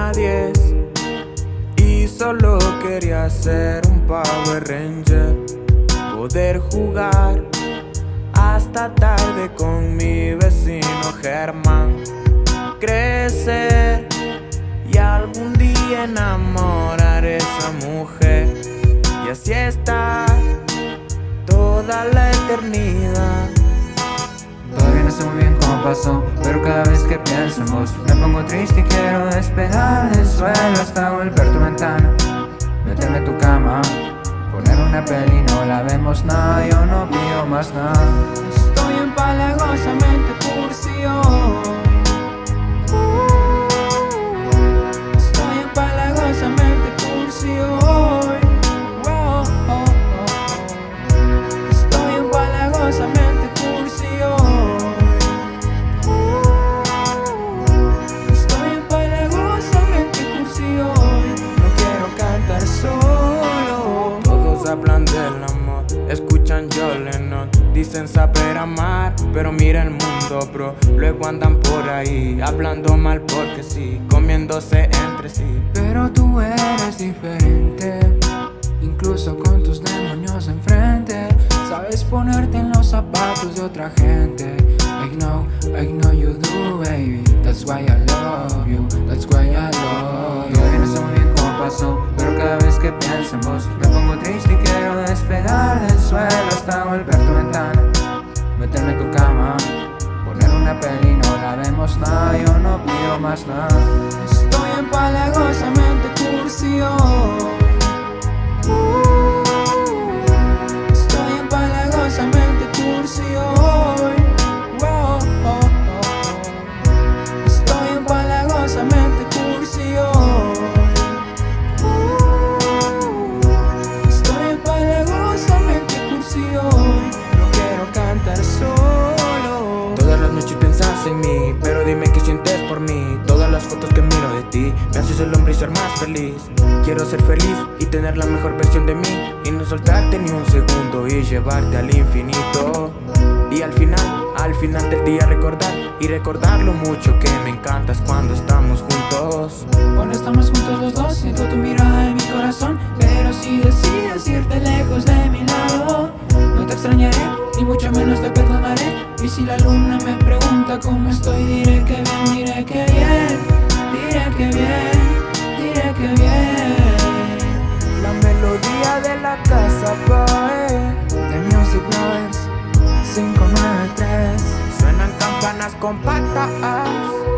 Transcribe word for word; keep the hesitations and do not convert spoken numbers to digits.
tenía diez y solo quería ser un Power Ranger, poder jugar hasta tarde con mi vecino Germán, crecer y algún día enamorar a esa mujer, y así estar toda la eternidad. Todavía no sé muy bien cómo pasó, pero cada vez que pienso en vos me pongo triste y quiero despegar del suelo hasta volver tu ventana, meterme en tu cama, poner una peli, no la vemos nada, yo no pido más nada. Estoy empalagosamente cursi hoy. Estoy empalagosamente cursi hoy. Wow, oh, oh, oh. Estoy empalagosamente cursi hoy. Estoy empalagosamente cursi hoy. No quiero cantar solo. Todos hablan del amor, escuchan John Lennon, dicen saber amar, pero mira el mundo, bro. Luego andan por ahí hablando mal porque sí, comiéndose entre sí. Pero tú eres diferente, incluso con tus demonios enfrente. Sabes ponerte en los zapatos de otra gente. I know, I know you do, baby. That's why I love you, that's why I love you. Todavía no sé muy bien cómo pasó, pero cada vez que pienso en vos me pongo triste y quiero despegar del suelo hasta volver tu ventana, meterme en tu cama, poner una peli, no la vemos nada, yo no pido más nada. Estoy empalagosamente cursi hoy. Estoy empalagosamente cursi hoy. Wow, oh, oh, oh. Estoy empalagosamente cursi hoy. Estoy empalagosamente cursi hoy. No quiero cantar solo. Todas las noches pensás en mí, pero dime qué sientes por mí. Todas las fotos que miro de ti me haces el hombre y ser más feliz. Quiero ser feliz y tener la mejor versión de mí, y no soltarte ni un segundo y llevarte al infinito. Y al final, al final del día recordar y recordar lo mucho que me encantas cuando estamos juntos. Cuando estamos juntos los dos, siento tu mirada en mi corazón. Pero si decides irte lejos de mi lado, no te extrañaré, ni mucho menos te perdonaré. Y si la luna me pregunta cómo estoy, diré que bien, diré que bien, diré que bien, diré que bien. La melodía de la casa, boy. The Music Brothers cinco nueve tres. Suenan campanas compactas.